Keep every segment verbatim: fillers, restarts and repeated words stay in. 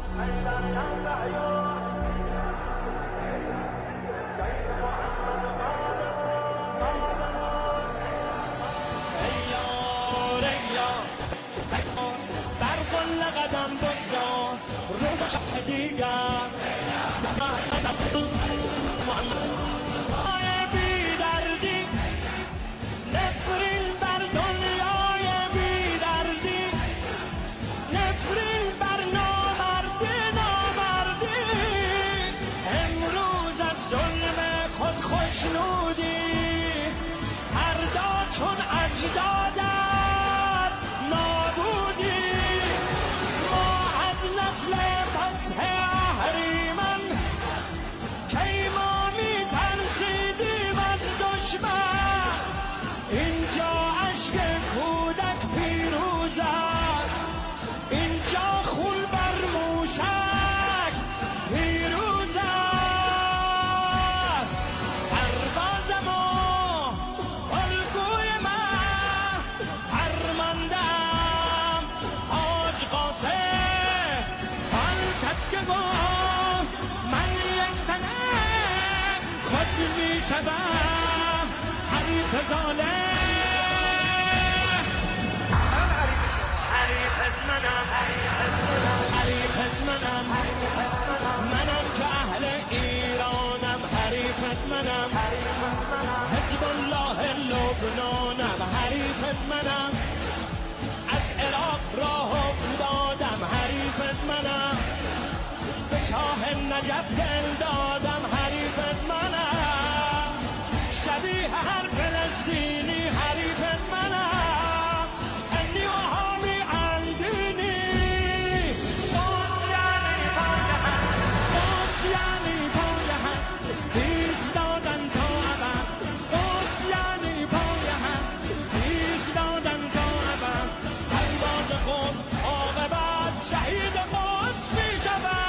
نجف دل دادم حریفت منم شبیه هر فلسطینی حریفت منم انی و حامی اندینی باز یعنی پای هم باز یعنی پای هم ایستادن تا ابد باز یعنی پای هم ایستادن تا ابد سرباز خود عاقبت شهید قدس می شود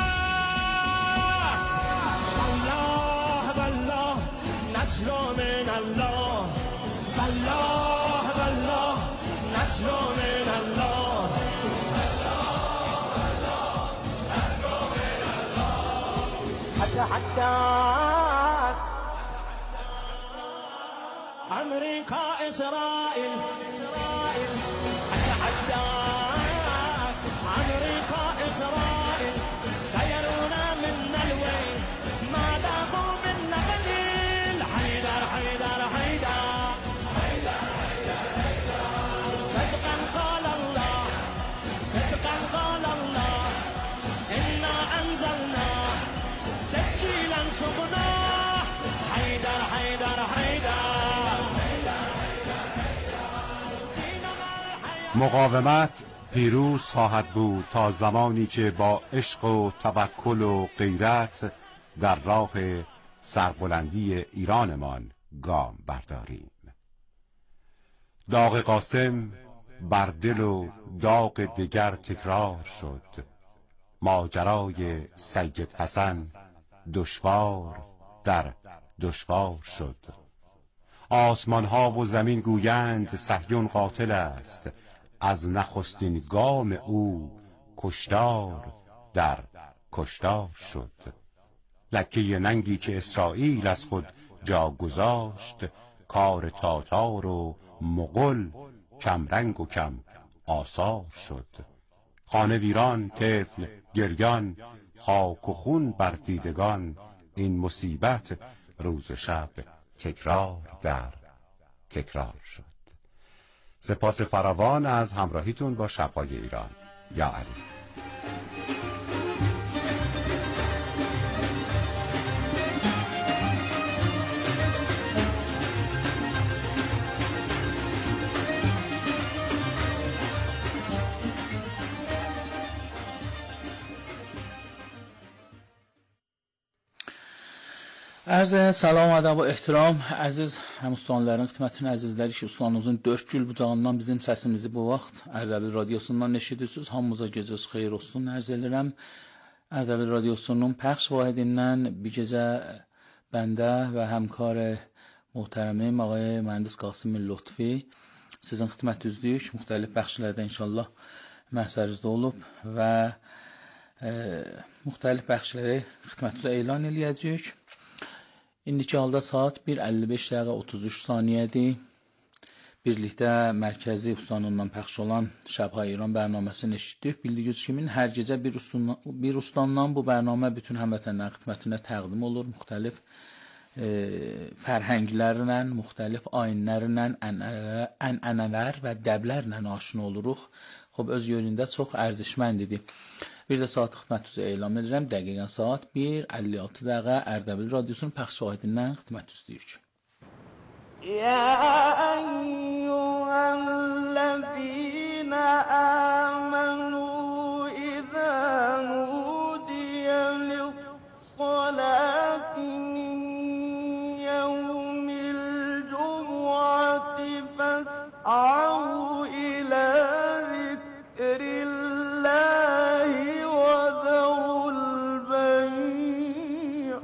نصر من الله والله والله نصر من الله حتى حتى أمريكا إسرائيل حتى حتى أمريكا إسرائيل سيرون منا الويل ما ذاقوا منا قليل حيدر حيدر حيدر صدقا قال الله صدقا قال الله إنا أنزلنا سجيلا سقناه حيدر حيدر حيدر مقاومت پیروز خواهد بود تا زمانی که با عشق و توکل و غیرت در راه سربلندی ایرانمان گام برداریم. داغ قاسم بر دل و داغ دگر تکرار شد، ماجرای سید حسن دشوار در دشوار شد. آسمان ها و زمین گویند صهیون قاتل است، از نخستین گام او کشتار در کشتار شد. لکه ننگی که اسرائیل از خود جا گذاشت، کار تاتار و مغول کم رنگ و کم آثار شد. خانه ویران، طفل گریان، خاک و خون بر دیدگان، این مصیبت روز و شب تکرار در تکرار شد. سپاس فراوان از همراهیتون با شب‌های ایران. یا علی. Arz salam, adab və ehtiram, əziz həmüslanların, xidmətin əzizləri ki, ustanımızın dörd gül bucağından bizim səsimizi bu vaxt Ərdəbil radiosundan eşidirsiniz. Hamımıza gecəniz xeyir olsun, ərz edirəm. Ərdəbil radiosunun pəxş vahidindən bir gecə bəndə və həmkar muhtərəmim ağay mühəndis Qasım Lütfi sizin xidmətinizdəyik. Müxtəlif bəxşlərdə inşallah məhsərinizdə olub və müxtəlif bəxşləri xidmətinizə elan eləyəcəyik. İndiki halda saat bir əlli beş dəqiqə otuz üç saniyədir. Birlikdə mərkəzi ustanından pəxş olan Şəbha İran bərnaməsini eşitdik. Bildiyiniz kimi hər gecə bir ustandan, bir ustandan bu bərnamə bütün həmvətənlərin xidmətinə təqdim olur. Müxtəlif e, fərhənglərlə, müxtəlif ayinlərlə, ənənələr və dəblərlə aşina oluruq. Xob, öz yönündə çox ərzişmənd idi. Bir də saat xidmətinizə elan edirəm. Dəqiqən saat bir əlli altı dəqiqə Ərdəbil radiosunun pəxş şahidindən xidmətinizə. Ya eyyuhəl-ləzīnə əmənu izə nudiyə lis-salati min yevmil cumu'ati fes'au ilə zikrillahi və zərul bey'.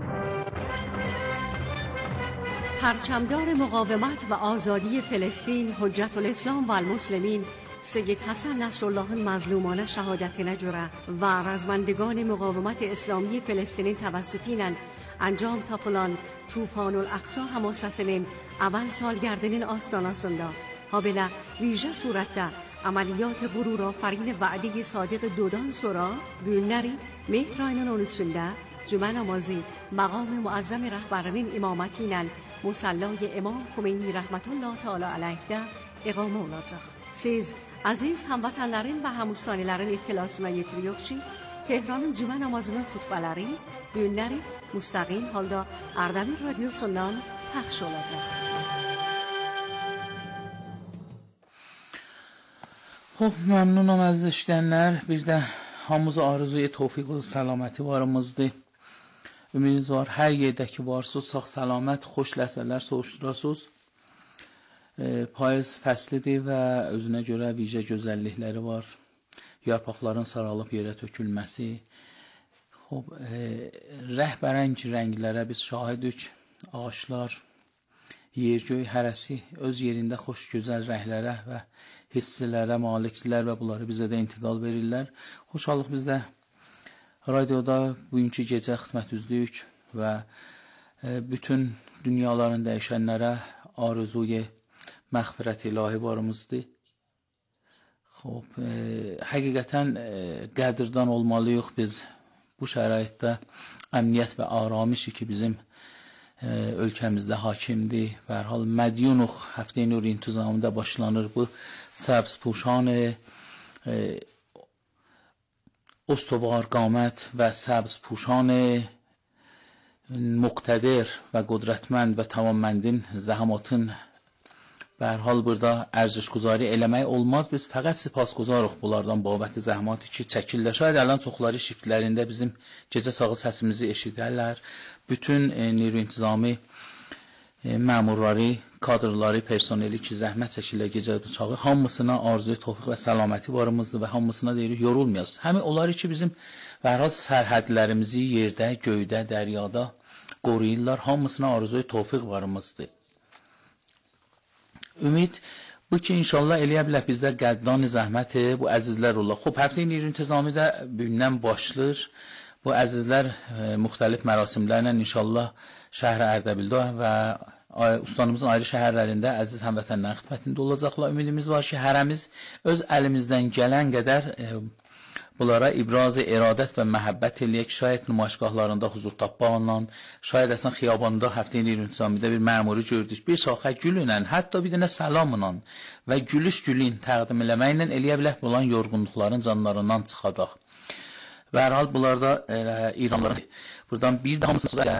پرچمدار مقاومت و آزادی فلسطین حجت الاسلام و المسلمین سید حسن نصرالله مظلومانه شهادت نجوره و رزمندگان مقاومت اسلامی فلسطین توسطینن انجام tapılan Tufanul Aqsa hamasasının اول سالگردinin astanasında habelə vicə surətdə əməliyyat qürurafərin vədi sadiq dodan sonra günləri Mehr ayının on üçündə cümə namazı maqam muazzam rəhbərinin imaməti ilə musallay İmam Xomeyni rəhmətullah təala əleyhdə iqamə olacaq. Siz aziz həmvətənlərin və həmustanilərin ittilasına yetiriyor ki, Tehranın cümə namazının xutbələri günləri müstəqim halda Ərdəbil radiosundan pəxş olacaq. Xob, məmnunam əziz işləyənlər. Bir də hamımıza arzuya tövfiq və səlaməti varımızdır. Ümidiniz var, hər yerdə ki varsınız, sağ səlamət, xoş ləzzətlər soğuşdurasınız. E, payız fəslidir və özünə görə vicə gözəllikləri var. Yarpaqların saralıb yerə tökülməsi. Xob, e, rəhbərəng rənglərə biz şahidik. Ağaçlar, yergöy hərəsi öz yerində xoş gözəl rəhlərə və hissilərə malikdirlər və bunları bizə də intiqal verirlər. Xoşallıq bizdə radioda bugünkü gecə xidmətinizdəyik və bütün dünyaların dəyişənlərə arzuyu məğfirət ilahi varımızdır. Xob, e, həqiqətən e, qədirdan olmalıyıq biz bu şəraitdə əmniyyət və aramışı ki bizim e, ölkəmizdə hakimdir. Və hər hal mədyunuq həftə-i nur intizamında başlanır bu səbz puşan e, استوار قامت و سبز پوشان مقتدر و قدرتمند و توانمندin زحماتın به هر حال burada ərziş-guzari eləmək olmaz. Biz fəqət sipasguzarıq bunlardan babəti zəhmati ki çəkirlər. Şayad ələn çoxları şiftlərində bizim gecə sağı səsimizi eşidərlər. Bütün e, neyro intizami e, məmurları, kadrları, personeli ki zəhmət çəkirlər gecə bıçağı, hamısına arzuyu, tövfiq və səlaməti varımızdır və hamısına deyirik, yorulmayaz. Həmi onları ki bizim vərhaz sərhədlərimizi yerdə, göydə, dəryada qoruyurlar, hamısına arzuyu, tövfiq varımızdır. Ümid bu ki inşallah eləyə bilər bizdə qəddan zəhməti bu əzizlər olur. Xob, həftə-i neyro intizami də bugündən başlayır. Bu əzizlər e, müxtəlif mərasimlərlə inşallah şəhər Ərdəbildə və ustanımızın ayrı şəhərlərində əziz həmvətənlərin xidmətində olacaqlar. Ümidimiz var ki, hərəmiz öz əlimizdən gələn qədər e, bunlara ibraz-ı iradət və məhəbbət eləyək. Şayət nümayişgahlarında huzur tapmaqla, şayət əsən xiyabanda həftə-i neyro intizamidə bir məmuru gördük, bir şaxə gülünlə, hətta bir dənə səlamla və gülüş gülün təqdim eləməklə eləyə bilək olan yorğunluqların canlarından çıxadaq. Və hər hal bunlarda e, İranların buradan bir də hamısını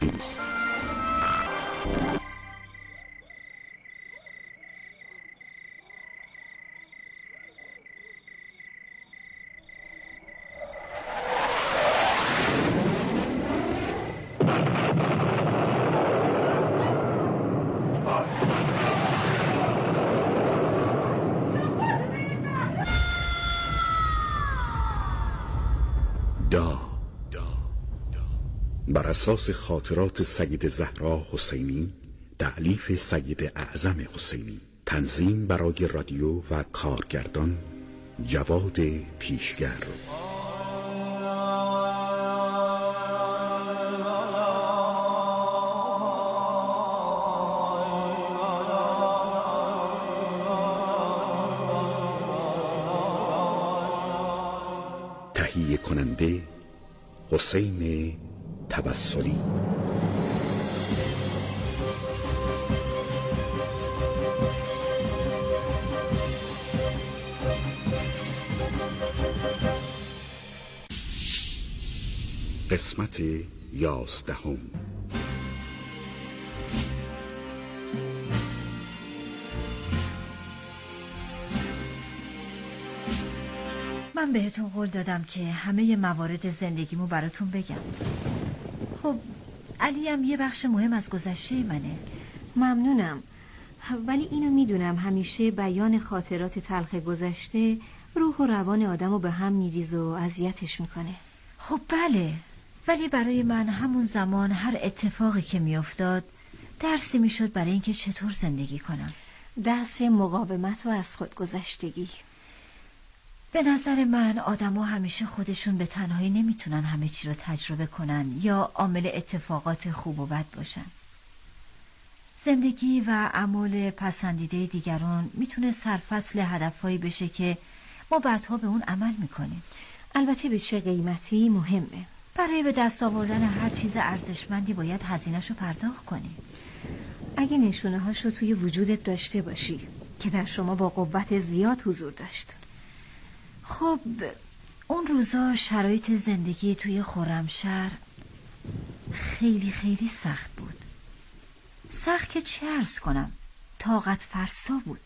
بر اساس خاطرات سید زهرا حسینی، تألیف سید اعظم حسینی، تنظیم برای رادیو و کارگردان جواد پیشگر. تهیه کننده حسین توسلی. قسمت یازدهم. من بهتون قول دادم که همه موارد زندگیمو براتون بگم. خب علی هم یه بخش مهم از گذشته منه. ممنونم، ولی اینو میدونم همیشه بیان خاطرات تلخ گذشته روح و روان آدمو به هم میریزه و اذیتش میکنه. خب بله، ولی برای من همون زمان هر اتفاقی که میافتاد درسی میشد برای اینکه چطور زندگی کنم. درس مقاومت و از خودگذشتگی. به نظر من آدم‌ها همیشه خودشون به تنهایی نمیتونن همه چی رو تجربه کنن یا عامل اتفاقات خوب و بد باشن. زندگی و اعمال پسندیده دیگران میتونه سرفصل هدفهایی بشه که ما بعدها به اون عمل میکنیم. البته به چه قیمتی مهمه. برای به دست آوردن هر چیز ارزشمندی باید هزینه‌شو پرداخت کنیم. اگه نشونه هاشو توی وجودت داشته باشی که در شما با قوت زیاد حضور داشت. خب اون روزا شرایط زندگی توی خرمشهر خیلی خیلی سخت بود. سخت که چه عرض کنم، طاقت فرسا بود.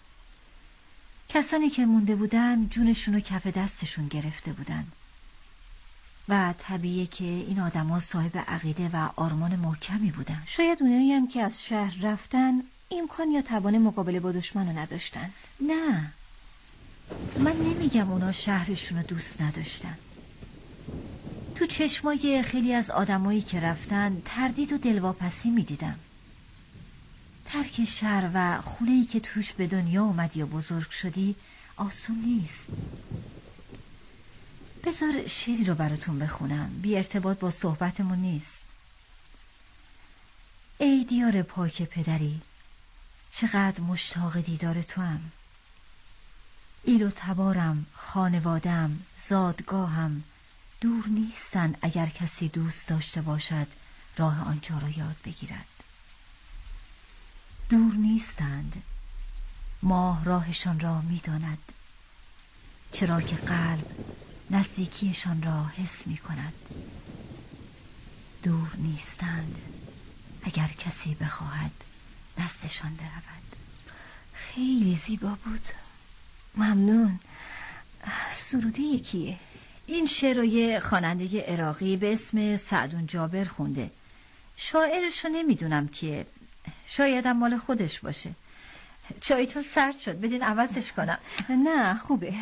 کسانی که مونده بودن جونشونو کف دستشون گرفته بودن و طبیعیه که این آدما صاحب عقیده و آرمان محکمی بودن. شاید اونایی هم که از شهر رفتن امکان یا توان مقابله با دشمنو نداشتن. نه، من نمیگم اونا شهرشونو دوست نداشتن. تو چشمای خیلی از آدمایی که رفتن تردید و دلواپسی میدیدم. ترک شهر و خونه‌ای که توش به دنیا اومدی یا بزرگ شدی آسون نیست. بذار شعری رو براتون بخونم، بی ارتباط با صحبتمون نیست. ای دیار پاک پدری، چقدر مشتاق دیدار تو هم. ایل و تبارم، خانوادم، زادگاهم دور نیستن. اگر کسی دوست داشته باشد راه آنجا را یاد بگیرد. دور نیستند، ماه راهشان را می‌داند، چرا که قلب نزدیکیشان را حس می‌کند. دور نیستند، اگر کسی بخواهد نزدشان برود. خیلی زیبا بود. ممنون. سروده یکیه؟ این شعر رو یه خواننده عراقی به اسم سعدون جابر خونده. شاعرشو نمیدونم کیه، شایدم مال خودش باشه. چایتون سرد شد، بدین عوضش کنم. نه خوبه.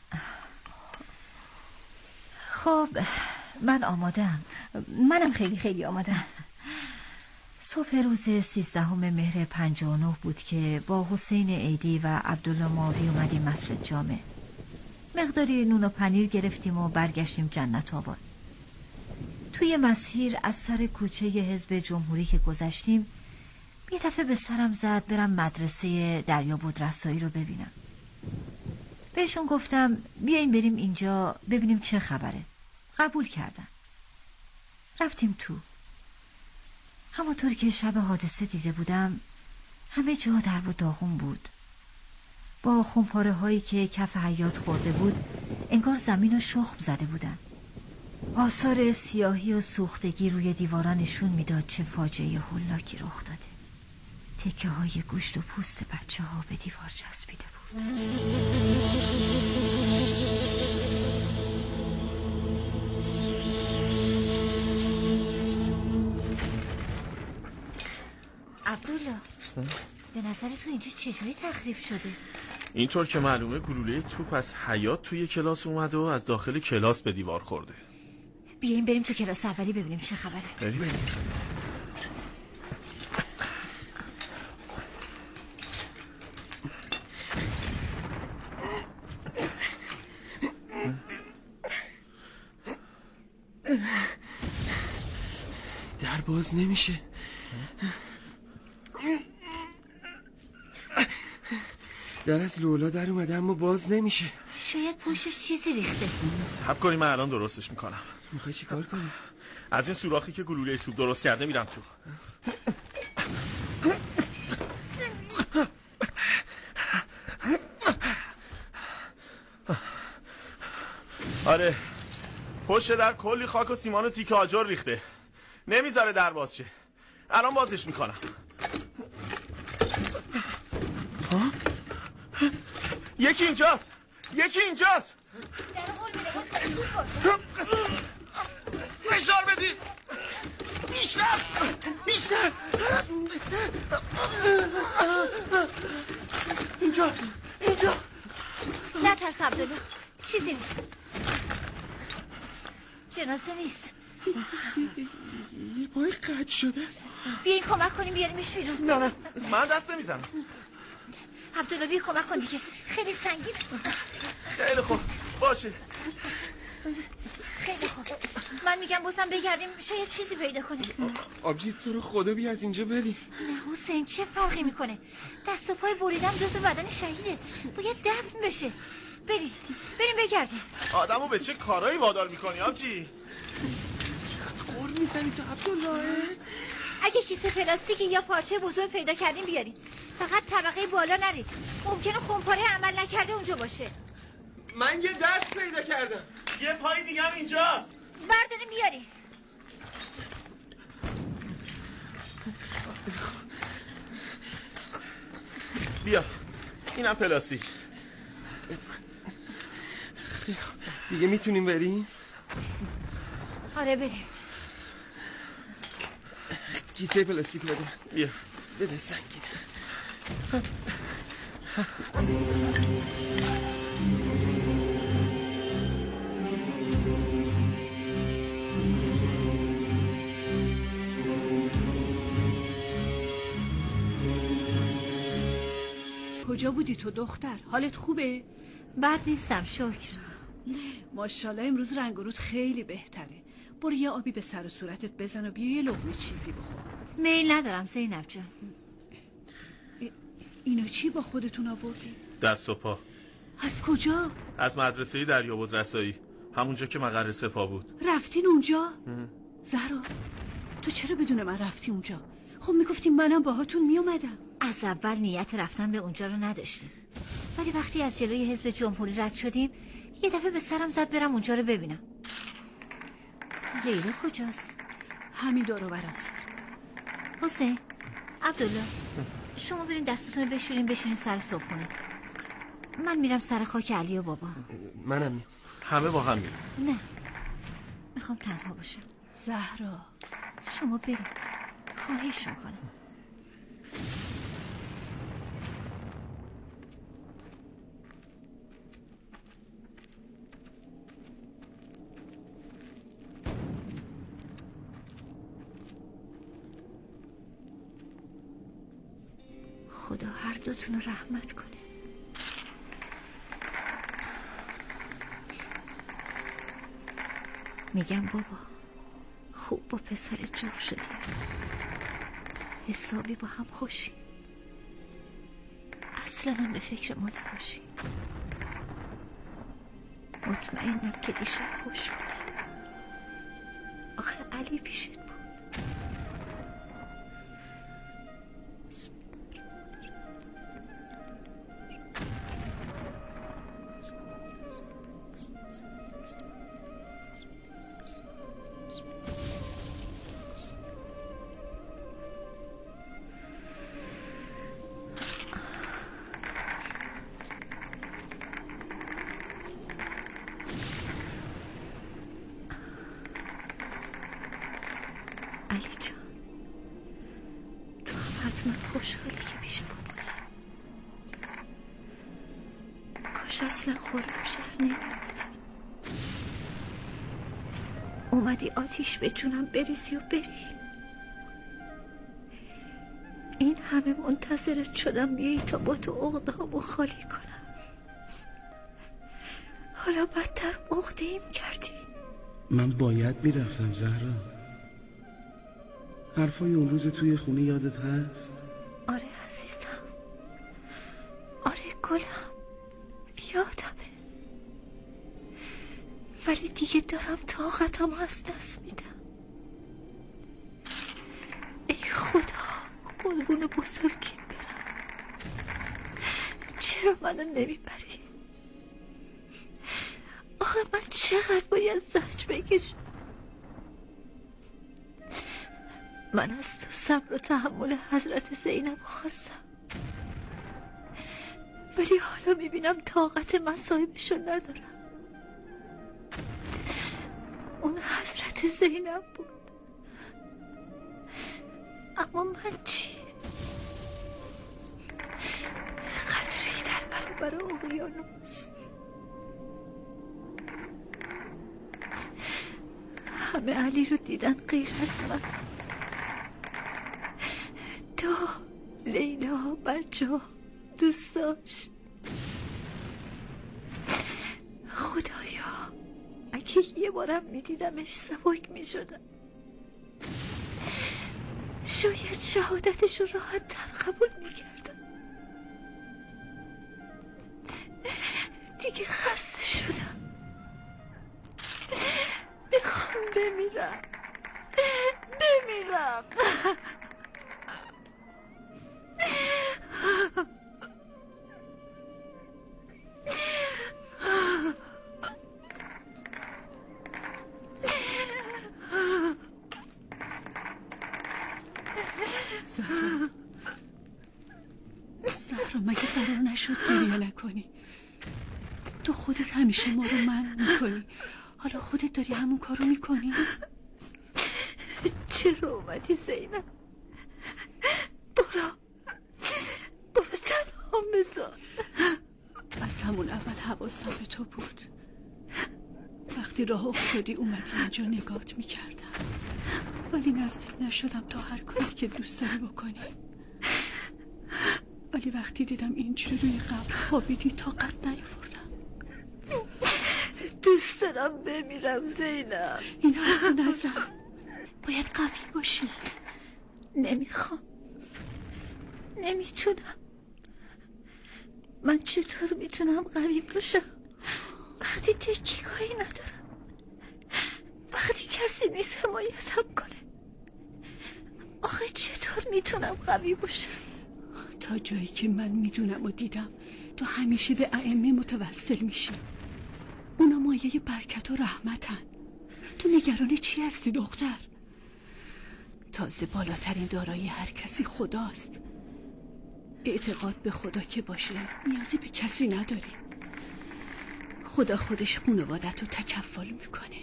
خب من آمادم. منم خیلی خیلی آمادم. صبح روز سیزدهم مهر پنجاه و نه بود که با حسین عیدی و عبدالله ماوی اومدیم مسجد جامع. مقداری نون و پنیر گرفتیم و برگشتیم جنت آباد. توی مسیر از سر کوچه حزب جمهوری که گذشتیم یه دفعه به سرم زد برم مدرسه دریابود رسایی رو ببینم. بهشون گفتم بیاین بریم اینجا ببینیم چه خبره. قبول کردن. رفتیم تو. همونطور که شب حادثه دیده بودم همه جا درب و داغون بود. با خمپاره هایی که کف حیاط خورده بود انگار زمین رو شخم زده بودن. آثار سیاهی و سوختگی روی دیواران نشون میداد چه فاجعه هولاکی رخ داده. تکه های گوشت و پوست بچه ها به دیوار چسبیده بود. عبدالله، به نظر تو اینجا چجوری تخریب شده؟ اینطور که معلومه گلوله توپ از حیاط توی کلاس اومده و از داخل کلاس به دیوار خورده. بیاییم بریم تو کلاس اولی ببینیم چه خبره. بریم. در باز نمیشه. در از لولا در اومده اما باز نمیشه. شاید پوشش چیزی ریخته. صبر کنی من الان درستش میکنم. میخوای چی کار کنی؟ از این سوراخی که گلوله توپ درست کرده میرم تو. آره پشت در کلی خاک و سیمان و تیکه آجر ریخته، نمیذاره در باز شه. الان بازش میکنم. ها؟ یکی اینجاست، یکی اینجاست. فشار بدید بیشتر بیشتر. اینجاست اینجا. نترس عبدالله، چیزی نیست. جنازه نیست. یه پای قطع شده است. بیاین کمک کنیم بیاریمش بیرون. نه نه من دست نمیزنم. عبدالله بیا کمک کن دیگه، خیلی سنگینه. خیلی خوب باشه. خیلی خوب من میگم بازم بگردیم شاید چیزی پیدا کنیم. آبجی تو رو خدا بیا از اینجا بریم. نه حسین چه فرقی میکنه؟ دست و پای بریدم جزو بدن شهیده، باید دفن بشه. بریم بریم بگردیم. آدمو به چه کارایی وادار میکنی آبجی؟ چقدر غر میزنی تو عبدالله؟ اگه کیسه پلاستیکی یا پارچه بزرگ پیدا کردیم بیاریم، فقط طبقه بالا نرید، ممکنه خمپاره عمل نکرده اونجا باشه. من یه دست پیدا کردم. یه پای دیگه هم اینجاست. برداریم بیاریم. بیا اینم پلاستیک. دیگه میتونیم بریم؟ آره بریم. کیسه پلاستیک بده. بیا بده سنگینه. کجا بودی تو دختر؟ حالت خوبه؟ بد نیستم شکر. ماشاءالله امروز رنگ و رود خیلی بهتره. برو یه آبی به سر و صورتت بزن و بیا یه لقمه چیزی بخور. میل ندارم زینب جان. اینو چی با خودتون آوردی؟ دست و پا. از کجا؟ از مدرسه دریابد رسایی، همونجا که مقر سپاه بود. رفتین اونجا؟ زهرا تو چرا بدون من رفتی اونجا؟ خب میگفتی منم باهاتون میومدم. از اول نیت رفتن به اونجا رو نداشتیم، ولی وقتی از جلوی حزب جمهوری رد شدیم یه دفعه به سرم زد برم اونجا رو ببینم. لیلا کجاست؟ همین دور و براست. حسین، عبدالله، شما برین دستتون رو بشورین بشینین سر صبحونه. من میرم سر خاک علی و بابا. منم میام. همه با هم میرم. نه میخوام تنها باشم. زهرا شما برین، خواهش میکنم. خدا هر دوتون رو رحمت کنه. میگم بابا خوب با پسر جور شدیم، حسابی با هم خوشی، اصلا هم به فکر ما نباشی. مطمئنم که دیشب خوش بودی. آخه علی پیشت بود. علی جان تو هم حتما خوشحالی که پیش بابایی. کاش اصلا خورم شهر نمی اومدی. اومدی آتیش به جونم بریزی و بری. این همه منتظرت شدم بیایی تا با تو عقده‌امو خالی کنم. حالا بدتر عقده ایم کردی. من باید میرفتم زهرا. حرفای اون روز توی خونه یادت هست؟ آره عزیزم، آره گلم، یادمه. ولی دیگه دارم طاقتم از دست میدم. ای خدا، قربون بزرگیت برم، چرا منو نمیبری؟ آخه من چقدر باید زجر بکشم؟ من از تو صبر و تحمل حضرت زینب خواستم، ولی حالا میبینم طاقت مصائبشو ندارم. اون حضرت زینب بود، اما من چی؟ قطره‌ای در برابر اقیانوس. همه علی رو دیدن غیر از من. تو، لیلا، بچه، دوستاش. خدایا اگه یه بارم میدیدمش سبک میشدم، شاید شهادتش رو راحت تر قبول میکردم. دیگه خسته شدم، میخوام بمیرم بمیرم. زهرا زهرا مگه قرار نشد گریه نکنی؟ تو خودت همیشه ما رو منع میکنی، حالا خودت داری همون کارو میکنی؟ چرا اومدی زینب؟ برو برو تنها بذار. از همون اول حواسم به تو بود. وقتی راه افتادی اومدی اینجا نگات میکردم، ولی نزدیک نشدم تا هر کاری که دوست داری بکنی. ولی وقتی دیدم اینجوری روی قبر خوابیدی طاقت نیاوردم. دوست دارم بمیرم زینب. این حرفو نزن، باید قوی باشی. نمیخوام، نمیتونم. من چطور میتونم قوی باشم وقتی تکیه‌گاهی ندارم، وقتی کسی نیست حمایتم کنه؟ آخه چطور میتونم قوی باشم؟ تا جایی که من میدونم و دیدم تو همیشه به ائمه متوسل میشی. اونا مایه برکت و رحمتن. تو نگران چی هستی دختر؟ تازه بالاترین دارایی هر کسی خداست. اعتقاد به خدا که باشه نیازی به کسی نداری. خدا خودش خانوادت رو تکفل میکنه.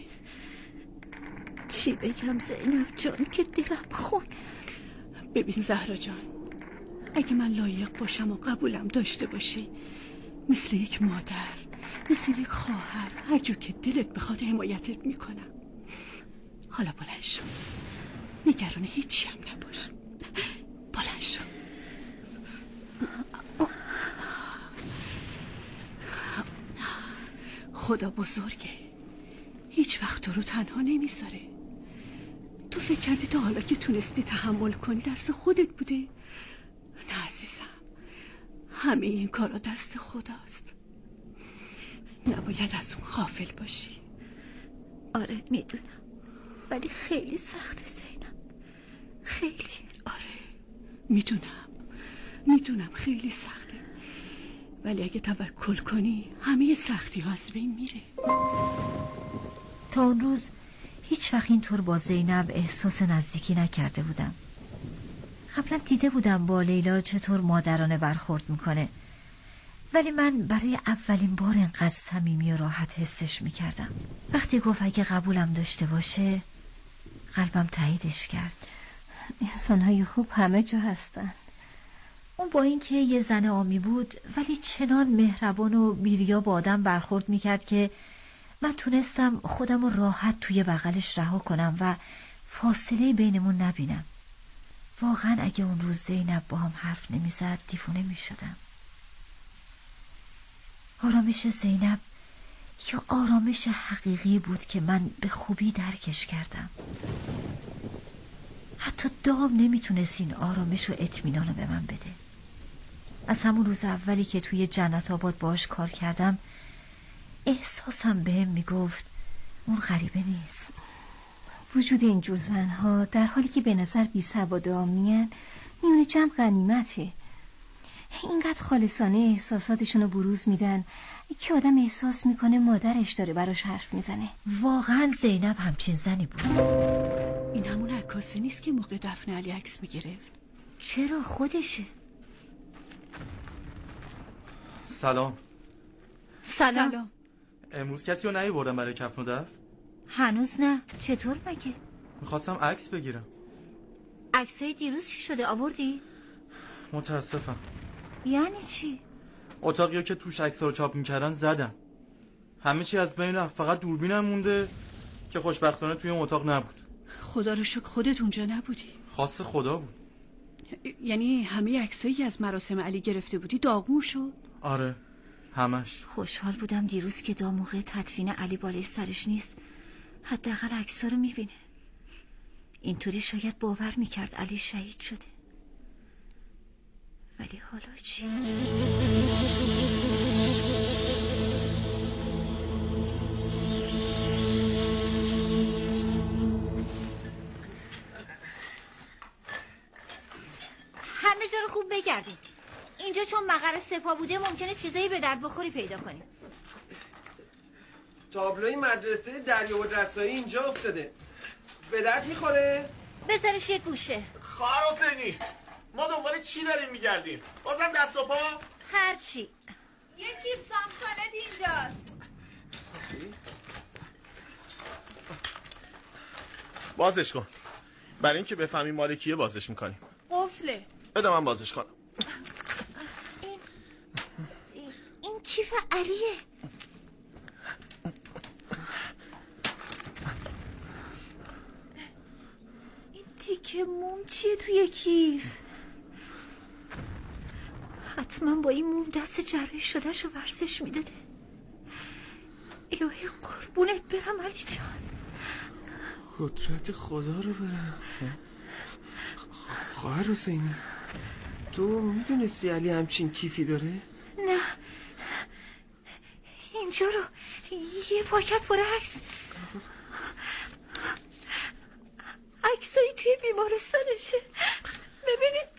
چی بگم زینب جان که دلم خونه؟ ببین زهرا جان، اگه من لایق باشم و قبولم داشته باشی، مثل یک مادر، مثل یک خواهر، هر جو که دلت بخواد حمایتت میکنم. حالا بلند شو، نگران هیچی هم نباش. بلند شو. خدا بزرگه، هیچ وقت تو رو تنها نمیذاره. تو فکر کردی تا حالا که تونستی تحمل کنی دست خودت بوده؟ نه عزیزم، همه این کارا دست خداست. نباید از اون غافل باشی. آره میدونم، ولی خیلی سخته زینب، خیلی. آره میدونم، میدونم خیلی سخته، ولی اگه توکل کنی همه سختی ها از بین میره. تا اون روز هیچ وقت اینطور با زینب احساس نزدیکی نکرده بودم. قبلا دیده بودم با لیلا چطور مادرانه برخورد میکنه، ولی من برای اولین بار انقدر صمیمی و راحت حسش میکردم. وقتی گفت اگه قبولم داشته باشه، قلبم تاییدش کرد. انسانهای خوب همه جا هستن. اون با اینکه یه زن عامی بود، ولی چنان مهربان و بیریا با آدم برخورد میکرد که من تونستم خودم رو راحت توی بغلش رها کنم و فاصله بینمون نبینم. واقعا اگه اون روز زینب با هم حرف نمیزد دیوونه میشدم. آرامش زینب یا آرامش حقیقی بود که من به خوبی درکش کردم. حتی دام نمیتونست این آرامش و اطمینان رو به من بده. از همون روز اولی که توی جنت آباد باش کار کردم، احساسم بهم میگفت اون غریبه نیست. وجود اینجور زنها در حالی که به نظر بی سواد و عامیان میونه جمع غنیمته. اینقدر خالصانه احساساتشون رو بروز میدن که آدم احساس میکنه مادرش داره براش حرف میزنه. واقعا زینب همچین زنی بود. این همون عکاسه نیست که موقع دفن علی عکس میگرفت؟ چرا خودشه؟ سلام. سلام. سلام. امروز کسی رو نیاوردن برای کفن و دفن؟ هنوز نه. چطور مگه؟ میخواستم عکس بگیرم. عکسای دیروز چی شده؟ آوردی؟ متاسفم. یعنی چی؟ اتاقی که توش عکس‌ها رو چاپ میکردن زدن. همه چی از بین رفت، فقط دوربینم مونده که خوشبختانه توی اون اتاق نبود. خدا رو شکر خودت اونجا نبودی. خواست خدا بود. یعنی همه عکسایی از مراسم علی گرفته بودی داغون شد؟ آره، همش. خوشحال بودم دیروز که دا موقع تدفین علی بالای سرش نیست، حداقل عکس‌ها رو میبینه. اینطوری شاید باور میکرد علی شهید شده. ولی حالا چی؟ همه جا رو خوب بگردیم. اینجا چون مقر سپاه بوده ممکنه چیزایی به درد بخوری پیدا کنیم. تابلوی مدرسه دریا و رسایی اینجا افتاده. به درد میخوره؟ بذارش یه گوشه. خواهر حسینی، ما دنبال چی داریم میگردیم؟ بازم دست و پا؟ هر چی. یکی سامسالت اینجاست. بازش کن. برای اینکه بفهمیم مال کیه بازش میکنیم. قفله. بده من بازش کنم. این این کیف علیه. این تیکه موم چیه توی کیف؟ حتما با این موم دست جراحی شدهش رو ورزش میداده. الهی قربونت برم علی جان. قدرت خدا رو برم. خواهر حسینی، تو میدونستی علی همچین کیفی داره؟ نه، اینجا رو یه پاکت پر عکس، عکسایی توی بیمارستانشه. ببینید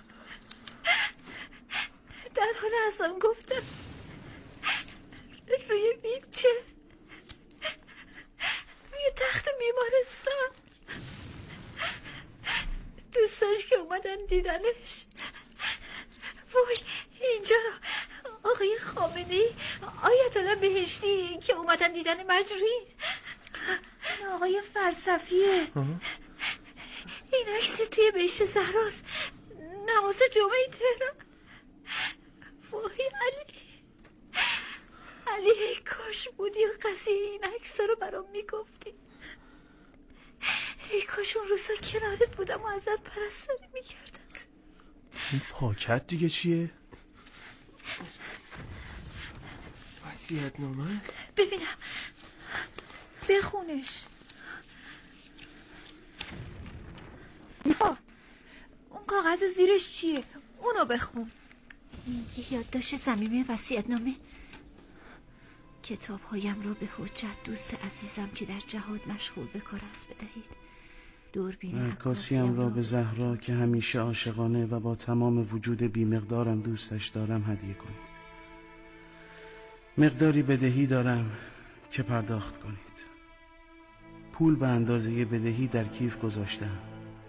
در حال از آن گفتم روی ویلچر روی تخت بیمارستان دوستاش که اومدن دیدنش. وای اینجا آقای خامنه‌ای، آیت الله بهشتی که اومدن دیدن مجروحین. این آقای فلسفیه. این عکس توی بهشت زهراست، نماز جمعه تهران. وای علی علی ای کاش بودی و قضیه این عکس رو برام میگفتی. ای کاش اون روزا کنارت بودم و ازت پرستاری میکردم. این پاکت دیگه چیه؟ وصیت‌نامه است. ببینم، بخونش. آه. اون کاغذ زیرش چیه؟ اونو بخون. یه یادداشت صمیمی وصیت‌نامه. کتاب‌هایم را به حجت دوست عزیزم که در جهاد مشغول به کار است بدهید. دوربین عکاسیم را به زهرا که همیشه عاشقانه و با تمام وجود بی مقدارم دوستش دارم هدیه کنید. مقداری بدهی دارم که پرداخت کنید. پول به اندازه بدهی در کیف گذاشتم.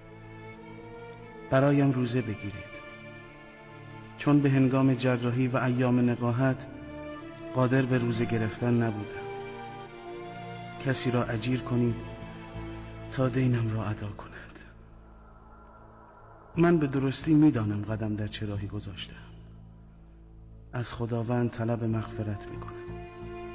برایم روزه بگیرید، چون به هنگام جراحی و ایام نقاهت قادر به روزه گرفتن نبودم. کسی را اجیر کنید تا دینم را ادا کند. من به درستی میدانم قدم در چه راهی گذاشتم. از خداوند طلب مغفرت میکنم.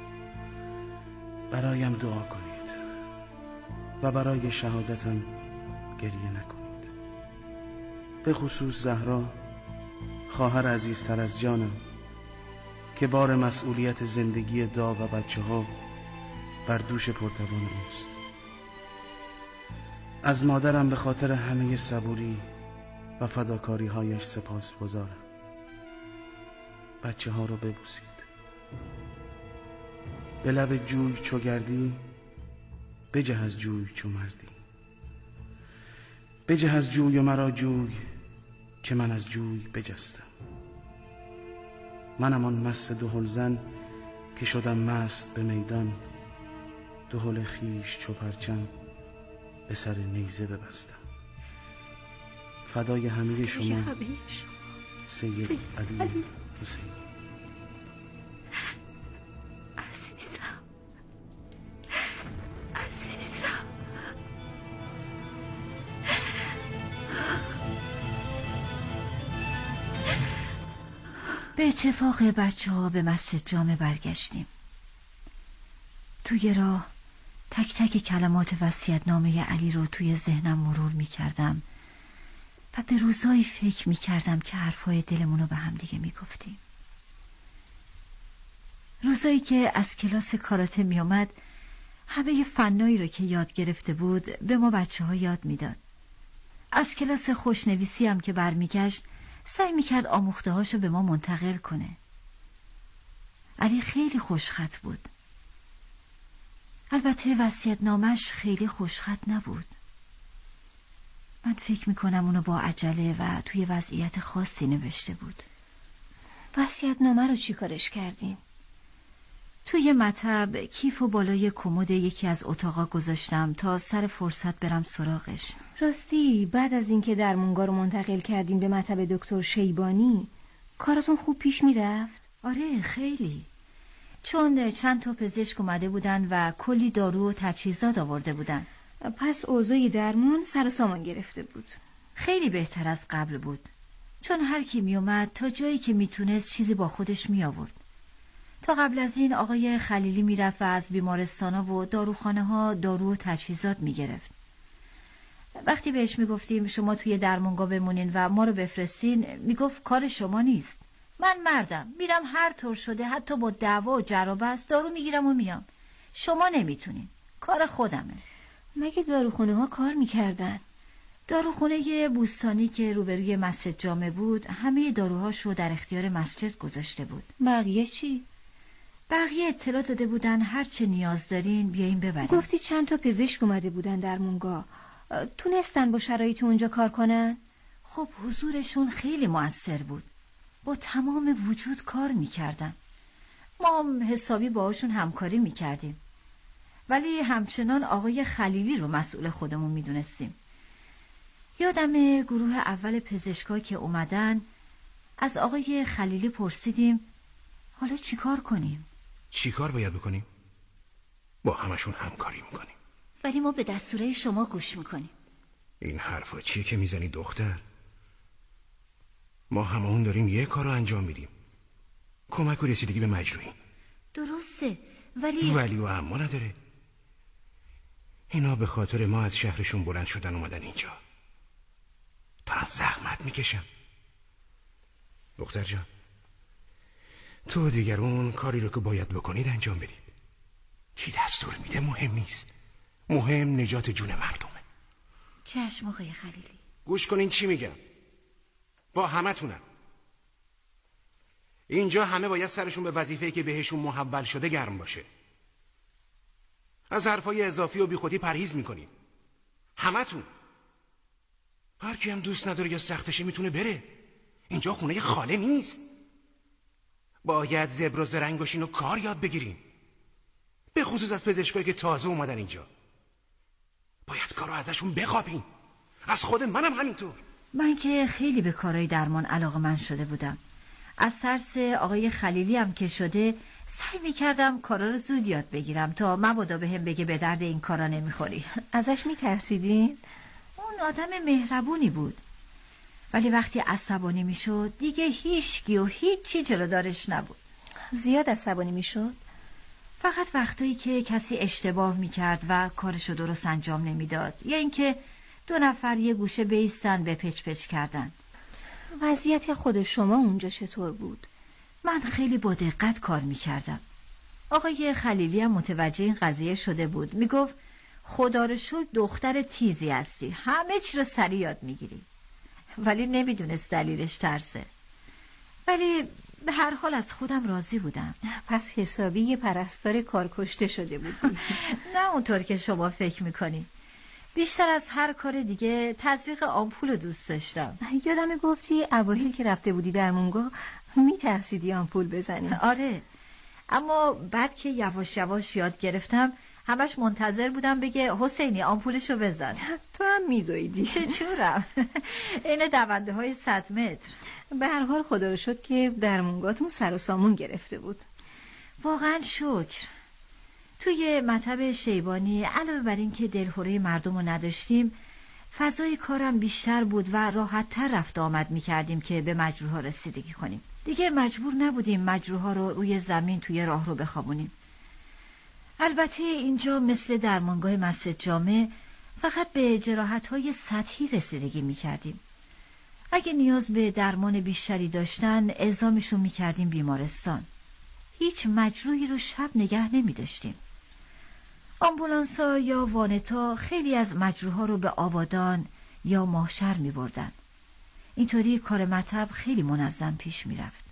برایم دعا کنید و برای شهادتم گریه نکنید. به خصوص زهرا، خواهر عزیزتر از جانم، که بار مسئولیت زندگی دا و بچه ها بر دوش پرتوان اوست. از مادرم به خاطر همه صبوری و فداکاری هایش سپاس گزارم. بچه ها رو ببوسید. به لب جوی چو گردی بجه از جوی چو مردی، بجه از جوی و مرا جوی که من از جوی بجستم. منم آن مست دهل زن که شدم مست به میدان، دهل خیش چو پرچم به سر نیزه ببستم. فدای همه شما سید علی حسین. عزیزم عزیزم. به اتفاق بچه ها به مسجد جامع برگشتیم. توی راه تک تک کلمات وصیت‌نامه علی رو توی ذهنم مرور می کردم و به روزایی فکر می کردم که حرفای دلمون رو به هم دیگه می گفتیم. روزایی که از کلاس کاراته می آمد همه فنایی رو که یاد گرفته بود به ما بچه ها یاد می داد. از کلاس خوشنویسی هم که برمیگشت سعی می کرد آموخته هاشو به ما منتقل کنه. علی خیلی خوشخط بود. البته وصیت‌نامه‌اش خیلی خوشخط نبود. من فکر میکنم اونو با عجله و توی وضعیت خاصی نوشته بود. وصیت‌نامه رو چی کارش کردین؟ توی مطب کیف و بالای کمد یکی از اتاقا گذاشتم تا سر فرصت برم سراغش. راستی بعد از اینکه درمونگا رو منتقل کردین به مطب دکتر شیبانی کاراتون خوب پیش میرفت؟ آره خیلی. چون چند تا پزشک اومده بودن و کلی دارو و تجهیزات آورده بودن. پس اوضاع درمون سر و سامان گرفته بود. خیلی بهتر از قبل بود. چون هر کی می اومد تا جایی که میتونست چیزی با خودش می آورد. تا قبل از این آقای خلیلی میرفت و از بیمارستانا و داروخانه ها دارو و تجهیزات می گرفت. وقتی بهش می گفتیم شما توی درمونگاه بمونین و ما رو بفرستین میگفت کار شما نیست. من مردم میرم هر طور شده حتی با دعوا و جرابست دارو میگیرم و میام. شما نمیتونین. کار خودمه. مگه داروخونه ها کار میکردن؟ داروخونه بوستانی که روبروی مسجد جامع بود همه داروهاشو در اختیار مسجد گذاشته بود. بقیه چی؟ بقیه اطلاع داده بودن هر چه نیاز دارین بیاین ببرین. گفتی چند تا پزشک اومده بودن در مونگا. تونستن با شرایط اونجا کار کنن؟ خب حضورشون خیلی مؤثر بود. با تمام وجود کار میکردن. ما هم حسابی باهاشون همکاری میکردیم. ولی همچنان آقای خلیلی رو مسئول خودمون میدونستیم. یادم گروه اول پزشکا که اومدن از آقای خلیلی پرسیدیم حالا چی کار کنیم؟ چی کار باید بکنیم؟ با همشون همکاری میکنیم. ولی ما به دستوره شما گوش میکنیم. این حرفا چیه که میزنی دختر؟ ما هممون داریم یه کار رو انجام میدیم. کمک و رسیدگی به مجروحین. درسته ولی ولی و اما نداره. اینا به خاطر ما از شهرشون بلند شدن اومدن اینجا. دارن زحمت میکشن. دختر جان تو دیگر اون کاری رو که باید بکنید انجام بدید. کی دستور میده مهم نیست. مهم نجات جون مردمه. چشم آقای خلیلی. گوش کنین چی میگم. با همه تونم. اینجا همه باید سرشون به وظیفه‌ای که بهشون محول شده گرم باشه. از حرفای اضافی و بیخودی پرهیز میکنید. همه تون. هر کی هم دوست نداره یا سختشه میتونه بره. اینجا خونه خاله نیست. باید زبر و زرنگ باشین و کار یاد بگیرین. به خصوص از پزشکایی که تازه اومدن اینجا. باید کارو ازشون بخوابین. از خود منم همینطور. من که خیلی به کارهای درمان علاقه‌مند شده بودم. از ترس آقای خلیلی هم که شده سعی میکردم کارا رو زود یاد بگیرم تا مبادا بهم بگه به درد این کارا نمیخوری. ازش میترسیدین؟ اون آدم مهربونی بود. ولی وقتی عصبانی میشد دیگه هیچکی و هیچی جلودارش نبود. زیاد عصبانی میشد؟ فقط وقتایی که کسی اشتباه میکرد و کارشو درست انجام نمیداد یا اینکه دو نفر یه گوشه بیستن به پچ پچ کردن. وضعیت خود شما اونجا چطور بود؟ من خیلی با دقت کار میکردم. آقای خلیلی هم متوجه این قضیه شده بود. میگفت خدا رو شکر دختر تیزی هستی، همه چی رو سریع یاد میگیری. ولی نمیدونست دلیلش ترسه. ولی به هر حال از خودم راضی بودم. پس حسابی یه پرستار کارکشته شده بود. نه اونطور که شما فکر میکنی. بیشتر از هر کار دیگه تزریق آمپول رو دوست داشتم. یادم گفتی اوایل که رفته بودی در مونگا میترسیدی آمپول بزنی. آره، اما بعد که یواش یواش یاد گرفتم همش منتظر بودم بگه حسینی آمپولشو بزن. تو هم میدویدی. چه جورم؟ این دونده های صد متر. به هر حال خدا رو شکر که در مونگاتون سر و سامون گرفته بود. واقعا شکر. توی مطب شیبانی علاوه بر این که دلهوره مردم رو نداشتیم، فضای کارم بیشتر بود و راحت تر رفت آمد می کردیم که به مجروحا رسیدگی کنیم. دیگه مجبور نبودیم مجروحا رو روی زمین توی راه رو بخوابونیم. البته اینجا مثل درمانگاه مسجد جامع فقط به جراحت‌های سطحی رسیدگی می کردیم. اگه نیاز به درمان بیشتری داشتن اعزامشون می کردیم بیمارستان. هیچ مجروحی رو شب نگه نمی داشتیم. آمبولانس‌ها یا وانتا خیلی از مجروح‌ها رو به آبادان یا ماهشهر می بردن. اینطوری کار مطب خیلی منظم پیش می رفت.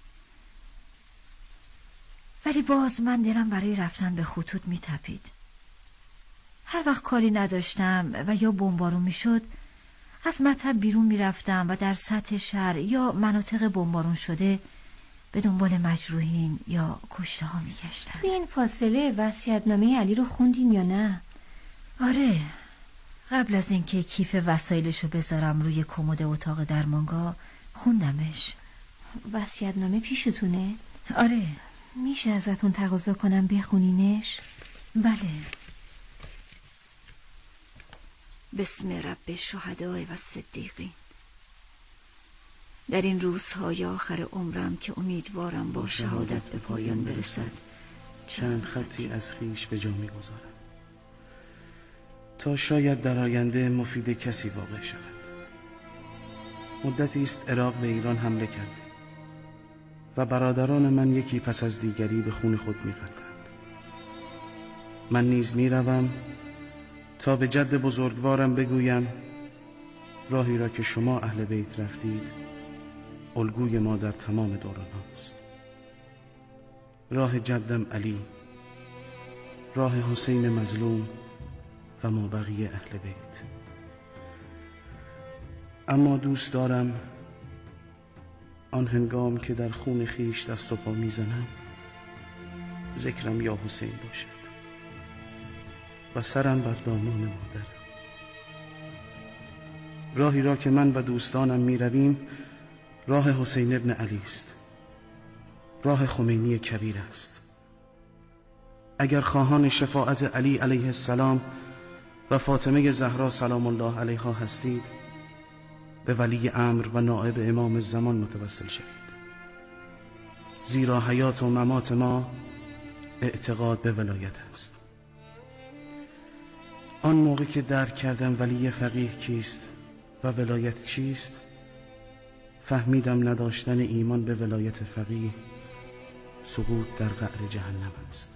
ولی باز من دلم برای رفتن به خطوط می تپید. هر وقت کاری نداشتم و یا بمبارون می شد، از مطب بیرون می رفتم و در سطح شهر یا مناطق بمبارون شده به دنبال مجروحین یا کشته ها می گشتم. توی این فاصله وصیت‌نامه علی رو خوندین یا نه؟ آره، قبل از اینکه کیف وسایلشو بذارم روی کمد اتاق درمانگاه خوندمش. وصیت‌نامه پیشتونه؟ آره. میشه ازتون تقاضا کنم بخونینش؟ بله. بسم رب شهداء و صدیقین. در این روزهای آخر عمرم که امیدوارم با شهادت به پایان برسد، چند خطی از خویش به جا می‌گذارم تا شاید در آینده مفید کسی واقع شود. مدتی است عراق به ایران حمله کرده و برادران من یکی پس از دیگری به خون خود می‌خندند. من نیز می‌روم تا به جد بزرگوارم بگویم راهی را که شما اهل بیت رفتید الگوی ما در تمام دوران هاست. راه جدم علی، راه حسین مظلوم و ما بقیه اهل بیت. اما دوست دارم آن هنگام که در خون خیش دست و پا میزنم ذکرم یا حسین باشد و سرم بر دامان مادرم. راهی را که من و دوستانم می رویم راه حسین ابن علی است، راه خمینی کبیر است. اگر خواهان شفاعت علی علیه السلام و فاطمه زهرا سلام الله علیها هستید، به ولی امر و نائب امام زمان متوسل شوید، زیرا حیات و ممات ما اعتقاد به ولایت است. آن موقع که درک کردم ولی فقیه کیست و ولایت چیست، فهمیدم نداشتن ایمان به ولایت فقیه سقوط در قعر جهنم است.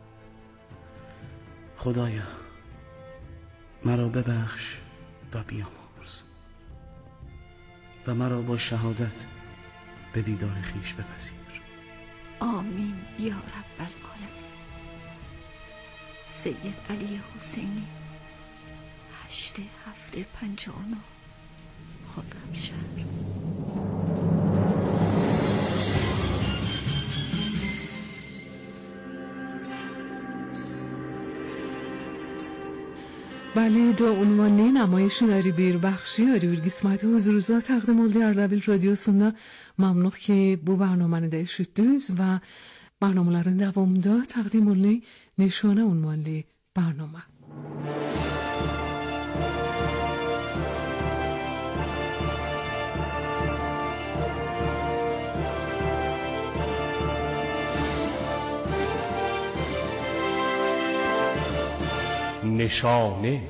خدایا مرا ببخش و بیامرز و مرا با شهادت به دیدار خیش بپذیر. آمین یا رب العالمین. سید علی حسینی، هشت هفته پنجاه و نه، خرمشهر. بله، دو عنوانli namayişleri bir bakışıyor bir qisməti huzurunuza təqdim oldu Ardabil Radiosu'nda. Mamnuq ki bu برنامəni də eşitdiniz və برنامələrin davamında təqdim olunan Nişanə ünvanlı برنامه. نشانه.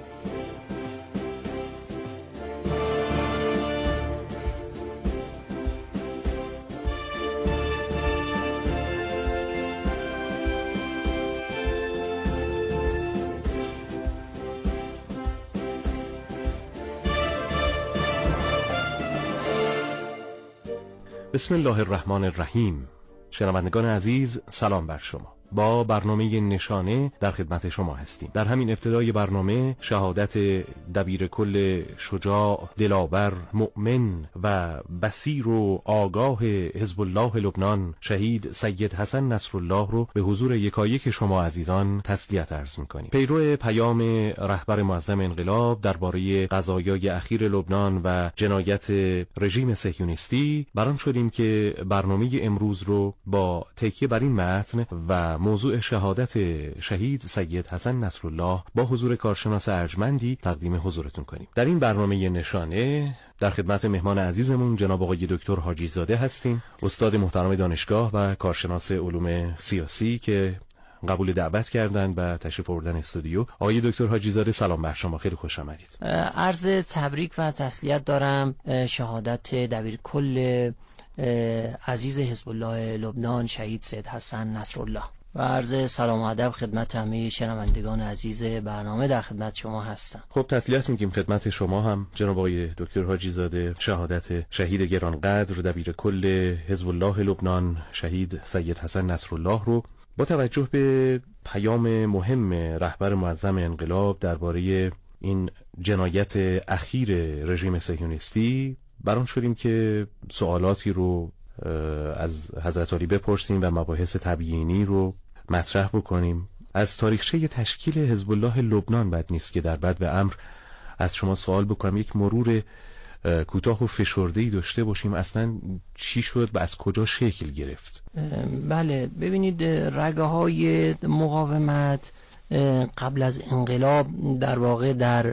بسم الله الرحمن الرحیم. شنوندگان عزیز، سلام بر شما. با برنامه نشانه در خدمت شما هستیم. در همین ابتدای برنامه شهادت دبیر کل شجاع، دلاور، مؤمن و بصیر و آگاه حزب الله لبنان شهید سید حسن نصرالله رو به حضور یکایک شما عزیزان تسلیت عرض می‌کنیم. پیرو پیام رهبر معظم انقلاب درباره قضایای اخیر لبنان و جنایت رژیم صهیونیستی بران شدیم که برنامه امروز رو با تکیه بر این متن و موضوع شهادت شهید سید حسن نصرالله با حضور کارشناس ارجمندی تقدیم حضورتون کنیم. در این برنامه نشانه در خدمت مهمان عزیزمون جناب آقای دکتر حاجی زاده هستیم، استاد محترم دانشگاه و کارشناس علوم سیاسی که قبول دعوت کردند و تشریف آوردن استودیو. آقای دکتر حاجی زاده سلام بر شما، خیلی خوش آمدید. عرض تبریک و تسلیت دارم شهادت دبیر کل عزیز حزب الله لبنان شهید سید حسن نصرالله و عرض سلام و ادب خدمت همه شنوندگان عزیز برنامه در خدمت شما هستم. خب تسلیت میگیم خدمت شما هم جناب آقای دکتر حاجی زاده شهادت شهید گرانقدر دبیر کل حزب الله لبنان شهید سید حسن نصرالله رو با توجه به پیام مهم رهبر معظم انقلاب درباره این جنایت اخیر رژیم صهیونیستی بران شدیم که سوالاتی رو از حضرت علی بپرسیم و مباحث تبیینی رو مطرح بکنیم. از تاریخچه تشکیل حزب الله لبنان بد نیست که در بعد به امر از شما سوال بکنم، یک مرور کوتاه و فشرده‌ای داشته باشیم اصلا چی شد و از کجا شکل گرفت. بله ببینید، رگه های مقاومت قبل از انقلاب در واقع در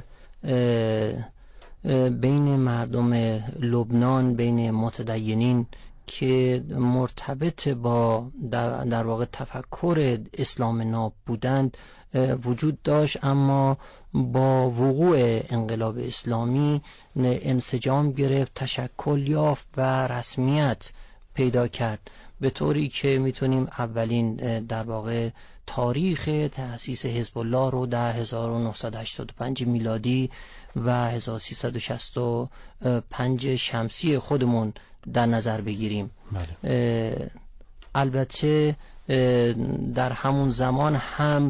بین مردم لبنان، بین متدینین که مرتبط با در, در واقع تفکر اسلام ناب بودند وجود داشت، اما با وقوع انقلاب اسلامی انسجام گرفت، تشکل یافت و رسمیت پیدا کرد، به طوری که میتونیم اولین در واقع تاریخ تأسیس حزب الله رو در هزار و نهصد و هشتاد و پنج میلادی و هزار و سیصد و شصت و پنج شمسی خودمون در نظر بگیریم. بله. البته در همون زمان هم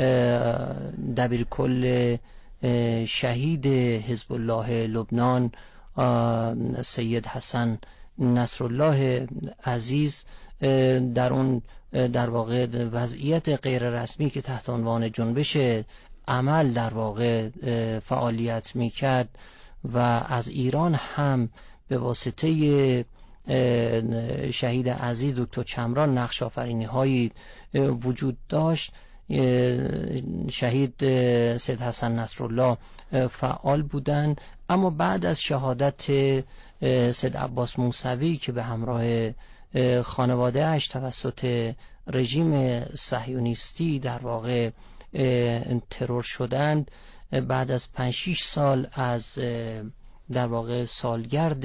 دبیر کل شهید حزب الله لبنان سید حسن نصرالله عزیز در اون در واقع وضعیت غیر رسمی که تحت عنوان جنبش عمل در واقع فعالیت می کرد و از ایران هم به واسطه شهید عزیز دکتر چمران نقش آفرینی هایی وجود داشت، شهید سید حسن نصرالله فعال بودند. اما بعد از شهادت سید عباس موسوی که به همراه خانواده اش توسط رژیم صهیونیستی در واقع ترور شدند، بعد از پنج شش سال از در واقع سالگرد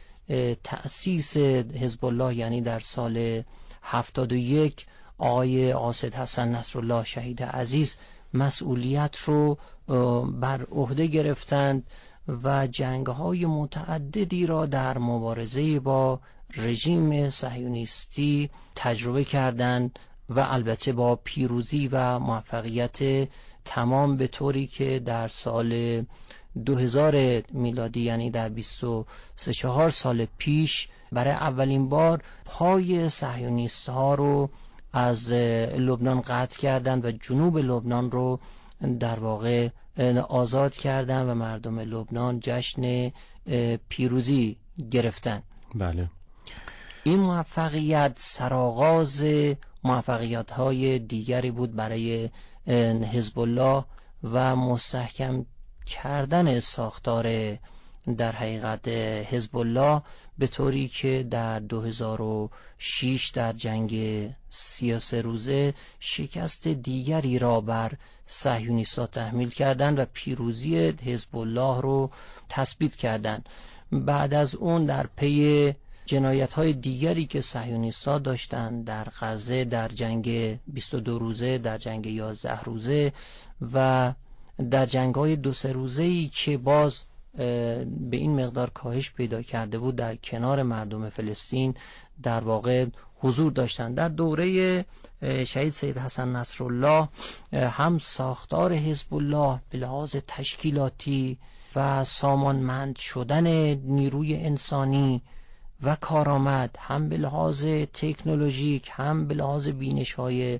تأسیس حزب الله، یعنی در سال هفتاد و یک، آقای آسد حسن نصرالله شهید عزیز مسئولیت رو بر عهده گرفتند و جنگ‌های متعددی را در مبارزه با رژیم صهیونیستی تجربه کردند و البته با پیروزی و موفقیت تمام، به طوری که در سال دو هزار میلادی، یعنی در بیست و سه چهار سال پیش، برای اولین بار پای صهیونیست ها رو از لبنان قطع کردند و جنوب لبنان رو در واقع آزاد کردند و مردم لبنان جشن پیروزی گرفتند. بله. این موفقیت سرآغاز موفقیت های دیگری بود برای حزب الله و مستحکم کردن ساختار در حقیقت حزب الله، به طوری که در دو هزار و شش در جنگ سی و سه روزه شکست دیگری را بر صهیونیست‌ها تحمیل کردند و پیروزی حزب الله رو تثبیت کردند. بعد از اون در پی جنایت‌های دیگری که صهیونیست‌ها داشتند در غزه، در جنگ بیست و دو روزه، در جنگ یازده روزه و در جنگ‌های دو سه روزه‌ای که باز به این مقدار کاهش پیدا کرده بود در کنار مردم فلسطین در واقع حضور داشتند. در دوره شهید سید حسن نصرالله هم ساختار حزب الله به لحاظ تشکیلاتی و سامانمند شدن نیروی انسانی و کارآمد، هم به لحاظ تکنولوژیک هم به لحاظ بینش‌های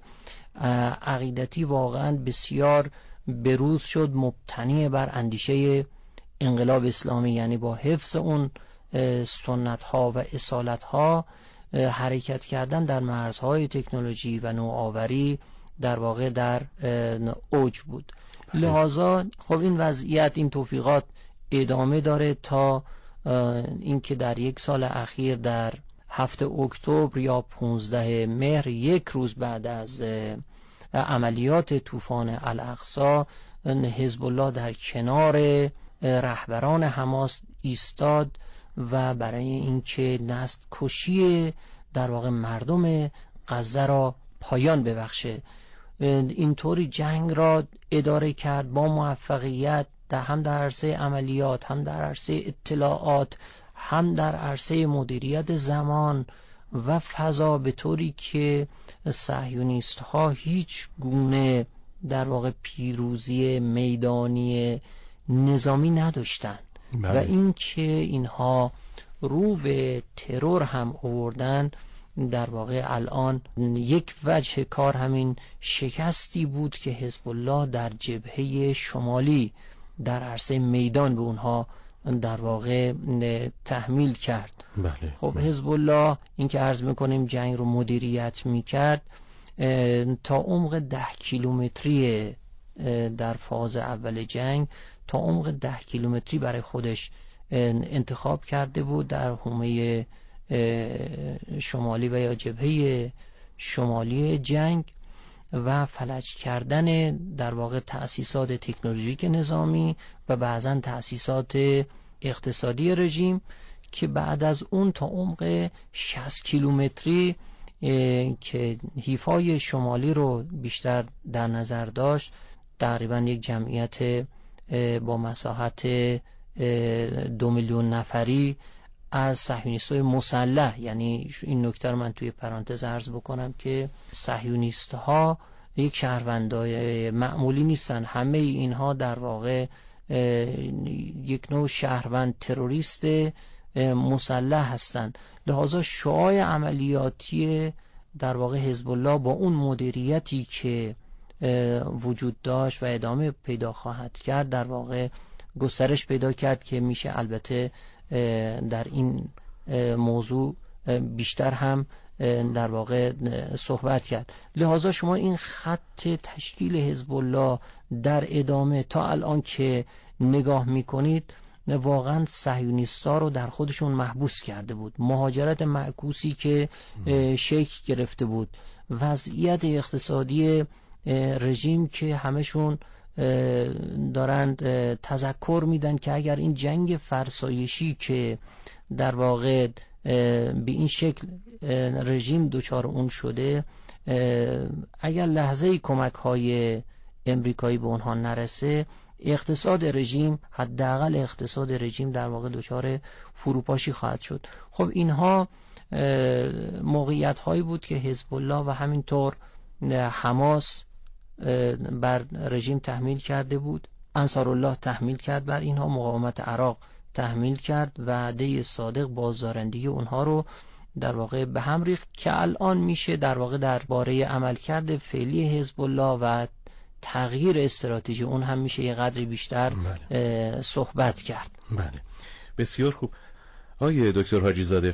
عقیدتی واقعا بسیار بروز شد، مبتنی بر اندیشه انقلاب اسلامی، یعنی با حفظ اون سنت ها و اصالت ها حرکت کردن در مرزهای تکنولوژی و نوآوری در واقع در اوج بود. لحاظا خب این وضعیت، این توفیقات ادامه داره تا اینکه در یک سال اخیر در هفته اکتبر یا پانزده مهر، یک روز بعد از عملیات طوفان الاقصی، حزب الله در کنار رهبران حماس ایستاد و برای اینکه نسل کشی در واقع مردم غزه را پایان ببخشه اینطوری جنگ را اداره کرد با موفقیت، در هم در عرصه عملیات، هم در عرصه اطلاعات، هم در عرصه مدیریت زمان و فضا، به طوری که صهیونیست ها هیچ گونه در واقع پیروزی میدانی نظامی نداشتن. بله. و اینکه اینها رو به ترور هم آوردن، در واقع الان یک وجه کار همین شکستی بود که حزب الله در جبهه شمالی در عرصه میدان به اونها در واقع تحمیل کرد. بله. خب حزب الله این که عرض میکنیم جنگ رو مدیریت میکرد تا عمق ده کیلومتری در فاز اول جنگ، تا عمق ده کیلومتری برای خودش انتخاب کرده بود در حومه شمالی و یا جبهه شمالی جنگ و فلج کردن در واقع تأسیسات تکنولوژیک نظامی و بعضا تأسیسات اقتصادی رژیم، که بعد از اون تا عمق شصت کیلومتری که حیفای شمالی رو بیشتر در نظر داشت، تقریبا یک جمعیت با مساحت دو میلیون نفری از صهیونیست‌های مسلح، یعنی این نکته رو من توی پرانتز عرض بکنم که صهیونیست‌ها یک شهروندای معمولی نیستن، همه اینها در واقع یک نوع شهروند تروریست مسلح هستند. لحاظا شعاع عملیاتی در واقع حزب الله با اون مدیریتی که وجود داشت و ادامه پیدا خواهد کرد در واقع گسترش پیدا کرد، که میشه البته در این موضوع بیشتر هم در واقع صحبت کرد. لحاظا شما این خط تشکیل حزب الله در ادامه تا الان که نگاه میکنید، واقعا صهیونیستا رو در خودشون محبوس کرده بود. مهاجرت معکوسی که شکل گرفته بود، وضعیت اقتصادی رژیم که همشون دارند تذکر میدن که اگر این جنگ فرسایشی که در واقع به این شکل رژیم دچار اون شده، اگر لحظه کمک های امریکایی به اونها نرسه، اقتصاد رژیم، حداقل اقتصاد رژیم در واقع دچار فروپاشی خواهد شد. خب اینها موقعیت هایی بود که حزب الله و همینطور حماس بر رژیم تحمیل کرده بود، انصارالله تحمیل کرد بر اینها، مقاومت عراق تحمیل کرد، وعده صادق بازدارندگی اونها رو در واقع به هم ریخت، که الان میشه در واقع درباره عملکرد فعلی حزب الله و تغییر استراتژی اون هم میشه یه قدری بیشتر بله. صحبت کرد. بله، بسیار خوب. آقای دکتر حاجی زاده،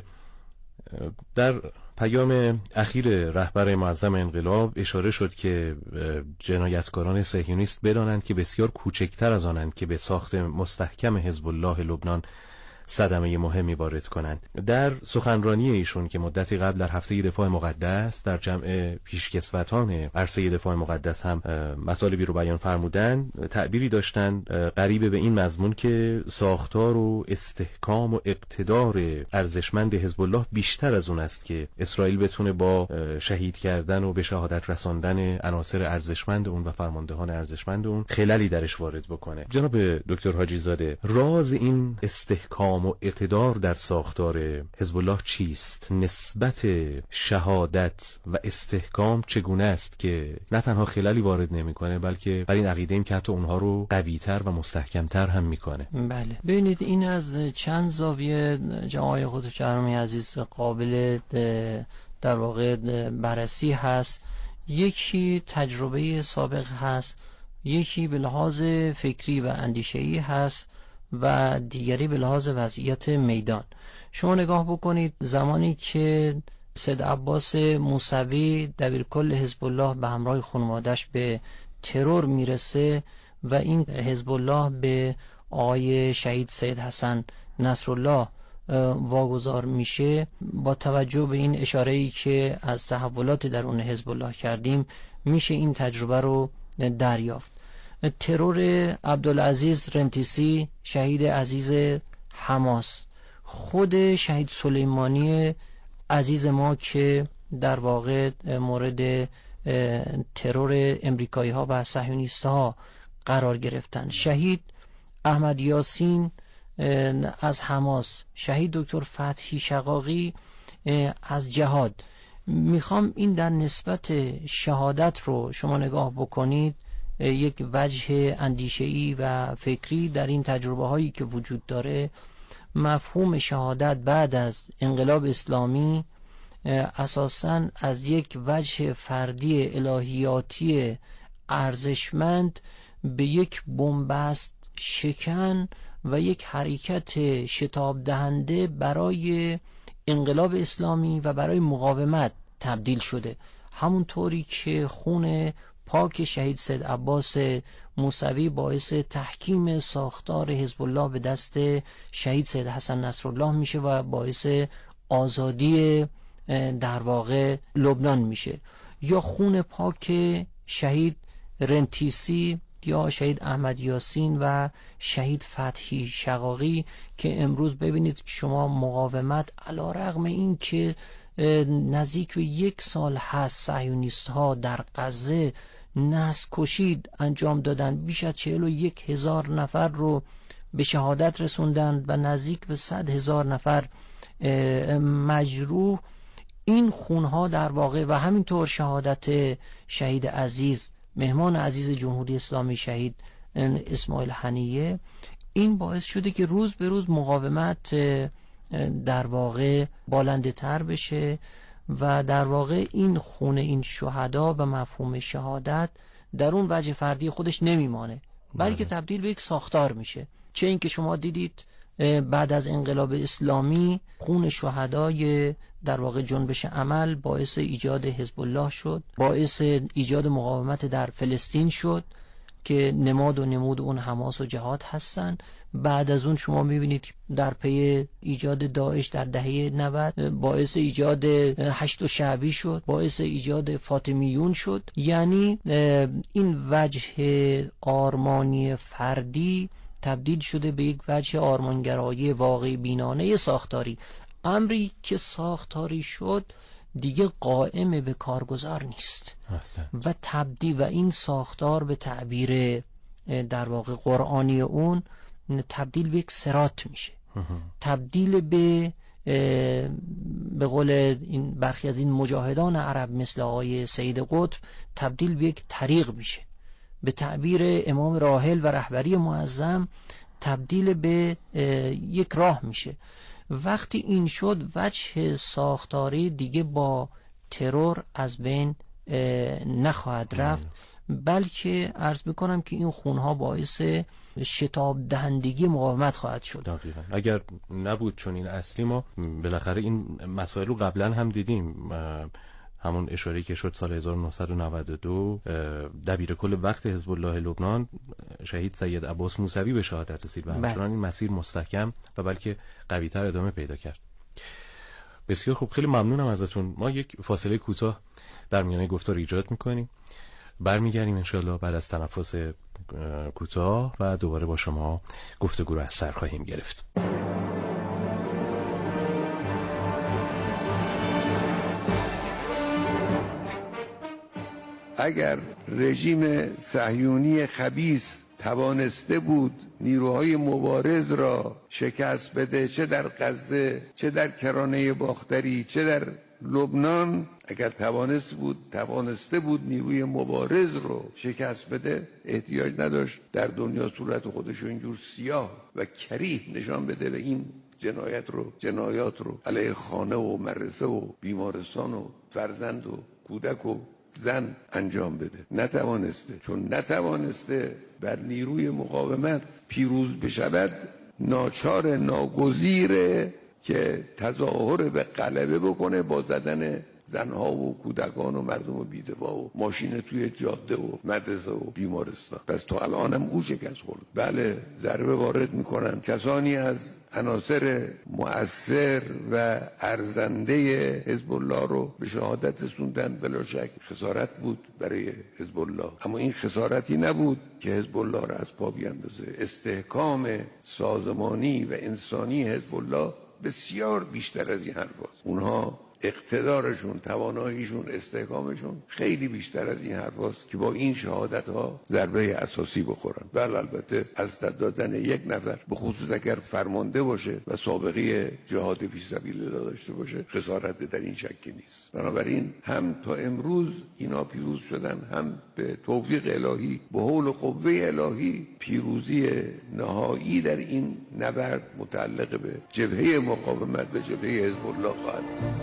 در پیام اخیر رهبر معظم انقلاب اشاره شد که جنایتکاران صهیونیست بدانند که بسیار کوچکتر از آنند که به ساخت مستحکم حزب الله لبنان صدمه مهمی وارد کنند. در سخنرانی ایشون که مدتی قبل در هفته دفاع مقدس در جمع پیشکسوتان عرصه دفاع مقدس هم مطالبی رو بیان فرمودن، تعبیری داشتن قریب به این مضمون که ساختار و استحکام و اقتدار ارزشمند حزب الله بیشتر از اون است که اسرائیل بتونه با شهید کردن و به شهادت رساندن عناصر ارزشمند اون و فرماندهان ارزشمند اون خللی درش وارد بکنه. جناب دکتر حاجی زاده، راز این استحکام و اقتدار در ساختار حزب الله چیست؟ نسبت شهادت و استحکام چگونه است که نه تنها خللی وارد نمیکنه بلکه بر این عقیده ایم که حتی اونها رو قوی‌تر و مستحکم‌تر هم میکنه؟ بله، ببینید این از چند زاویه جناب خود جرامی عزیز قابل در واقع بررسی هست. یکی تجربه سابق هست، یکی به لحاظ فکری و اندیشه‌ای هست و دیگری به لحاظ وضعیت میدان. شما نگاه بکنید زمانی که سید عباس موسوی دبیرکل حزب الله به همراه خانواده‌اش به ترور میرسه و این حزب الله به آقای شهید سید حسن نصرالله واگذار میشه، با توجه به این اشاره‌ای که از تحولات درون حزب الله کردیم میشه این تجربه رو دریافت. ترور عبدالعزیز رنتیسی شهید عزیز حماس، خود شهید سلیمانی عزیز ما که در واقع مورد ترور امریکایی ها و صهیونیست ها قرار گرفتن، شهید احمد یاسین از حماس، شهید دکتر فتحی شقاقی از جهاد. میخوام این در نسبت شهادت رو شما نگاه بکنید، یک وجه اندیشه‌ای و فکری در این تجربه هایی که وجود داره. مفهوم شهادت بعد از انقلاب اسلامی اساساً از یک وجه فردی الهیاتی ارزشمند به یک بنبست شکن و یک حرکت شتاب دهنده برای انقلاب اسلامی و برای مقاومت تبدیل شده. همونطوری که خون پاک شهید سید عباس موسوی باعث تحکیم ساختار حزب الله به دست شهید سید حسن نصرالله میشه و باعث آزادی در واقع لبنان میشه، یا خون پاک شهید رنتیسی یا شهید احمد یاسین و شهید فتحی شقاقی که امروز ببینید که شما مقاومت علی رغم این که نزدیک به یک سال هست صهیونیست ها در غزه نسل کشید انجام دادن، بیش از چهل و یک هزار نفر رو به شهادت رسوندن و نزدیک به صد هزار نفر مجروح. این خونها در واقع و همینطور شهادت شهید عزیز مهمان عزیز جمهوری اسلامی شهید اسماعیل حنیه، این باعث شده که روز به روز مقاومت در واقع بالنده تر بشه و در واقع این خون این شهدا و مفهوم شهادت در اون وجه فردی خودش نمیمانه بلکه تبدیل به یک ساختار میشه. چه این که شما دیدید بعد از انقلاب اسلامی خون شهدای در واقع جنبش عمل باعث ایجاد حزب الله شد، باعث ایجاد مقاومت در فلسطین شد که نماد و نمود اون حماس و جهاد هستن. بعد از اون شما میبینید در پی ایجاد داعش در دهه نود باعث ایجاد هشت شعبی شد، باعث ایجاد فاطمیون شد. یعنی این وجه آرمانی فردی تبدیل شده به یک وجه آرمانگرایی واقعی بینانه ساختاری. امری که ساختاری شد دیگه قائم به کارگزار نیست و تبدیل و این ساختار به تعبیر در واقع قرآنی اون تبدیل به یک صراط میشه، تبدیل به به قول این برخی از این مجاهدان عرب مثل آقای سید قطب تبدیل به یک طریق میشه، به تعبیر امام راحل و رهبری معظم تبدیل به یک راه میشه. وقتی این شد وجه ساختاری دیگه با ترور از بین نخواهد رفت، بلکه عرض میکنم که این خونها باعث شتاب دهندگی مقاومت خواهد شد. دقیقاً. اگر نبود چون این اصلی ما بالاخره این مسائل رو قبلا هم دیدیم. همون اشاره‌ای که شد سال هزار و نهصد و نود و دو دبیر کل وقت حزب الله لبنان شهید سید عباس موسوی به شهادت رسید و همچنان این مسیر مستحکم و بلکه قوی‌تر ادامه پیدا کرد. بسیار خوب، خیلی ممنونم ازتون. ما یک فاصله کوتاه در میانه گفتار ایجاد میکنیم، برمیگردیم انشالله بعد از تنفس کوتاه و دوباره با شما گفتگو رو از سر خواهیم گرفت. اگر رژیم صهیونی خبیث توانسته بود نیروهای مبارز را شکست بده، چه در غزه، چه در کرانه باختری، چه در لبنان، اگر توانست بود توانسته بود نیروی مبارز رو شکست بده، احتیاج نداشت در دنیا صورت خودش رو اینجور سیاه و کریه نشان بده و این جنایت رو جنایات رو علیه خانه و مدرسه و بیمارستان و فرزند و کودک و زن انجام بده. نتوانسته. چون نتوانسته بر نیروی مقاومت پیروز بشود، ناچار ناگزیره که تظاهر به غلبه بکنه با زدن زنها و کودکان و مردم بی‌دفاع و ماشین توی جاده و مدرسه و بیمارستان. پس تا الانم او شکست خورد. بله، ضربه وارد میکنن کسانی از عناصر مؤثر و ارزنده حزب الله رو به شهادت رسوندن. بلا شک خسارت بود برای حزب الله، اما این خسارتی نبود که حزب الله را از پا بیاندازه. استحکام سازمانی و انسانی حزب الله بسیار بیشتر از این حرفاست. اونها اقتدارشون، تواناییشون، استحکامشون خیلی بیشتر از این حرفاست که با این شهادت ها ضربه اساسی بخورن. بله، البته از دست دادن یک نفر، به خصوص اگر فرمانده باشه و سابقه جهاد فی سبیل الله داشته باشه، خسارت در این شکی نیست. بنابراین هم تا امروز اینا پیروز شدن، هم به توفیق الهی، به حول و قوه الهی، پیروزی نهایی در این نبرد متعلق به جبهه مقاومت و جبهه حزب الله خواهد.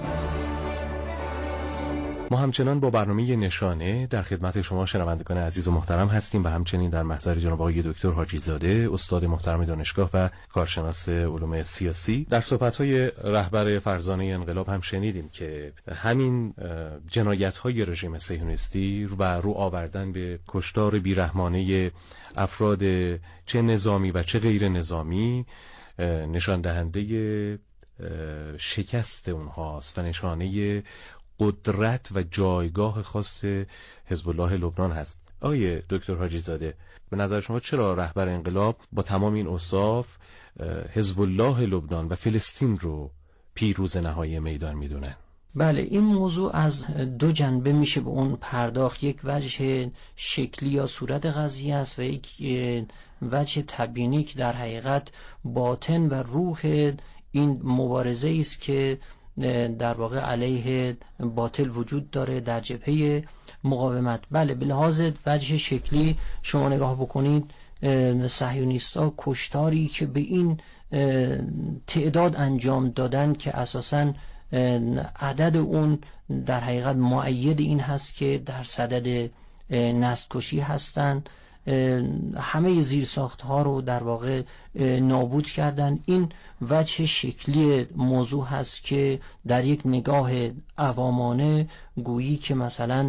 ما همچنان با برنامه نشانه در خدمت شما شنوندگان عزیز و محترم هستیم و همچنین در محضر جناب آقای دکتر حاجی زاده، استاد محترم دانشگاه و کارشناس علوم سیاسی. در صحبت‌های رهبر فرزانه انقلاب هم شنیدیم که همین جنایت‌های رژیم صهیونیستی و رو آوردن به کشتار بیرحمانه افراد چه نظامی و چه غیر نظامی نشان دهنده شکست اونهاست و نشانه قدرت و جایگاه خاص حزب الله لبنان هست. آقای دکتر حاجی زاده، به نظر شما چرا رهبر انقلاب با تمام این اوصاف حزب الله لبنان و فلسطین رو پیروز نهایی میدان میدونن؟ بله، این موضوع از دو جنبه میشه به اون پرداخت. یک وجه شکلی یا صورت قضیه است و یک وجه تبیینی که در حقیقت باطن و روح این مبارزه است که در واقع علیه باطل وجود داره در جبهه مقاومت. بله، به لحاظ وجه شکلی شما نگاه بکنید، صهیونیست‌ها کشتاری که به این تعداد انجام دادن که اساساً عدد اون در حقیقت مؤید این هست که در صدد نسل‌کشی هستند، همه زیرساخت ها رو در واقع نابود کردن. این وجه شکلی موضوع هست که در یک نگاه عوامانه گویی که مثلا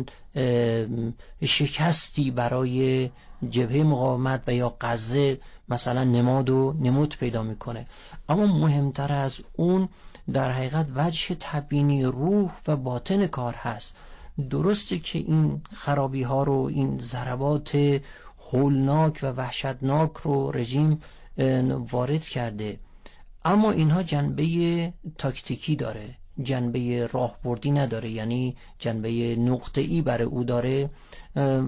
شکستی برای جبهه مقاومت و یا غزه مثلا نماد و نمود پیدا میکنه. اما مهمتر از اون در حقیقت وجه تبیینی روح و باطن کار هست. درسته که این خرابی ها رو، این ضربات هولناک و وحشتناک رو رژیم وارد کرده، اما اینها جنبه تاکتیکی داره، جنبه راهبردی نداره، یعنی جنبه نقطه‌ای برای او داره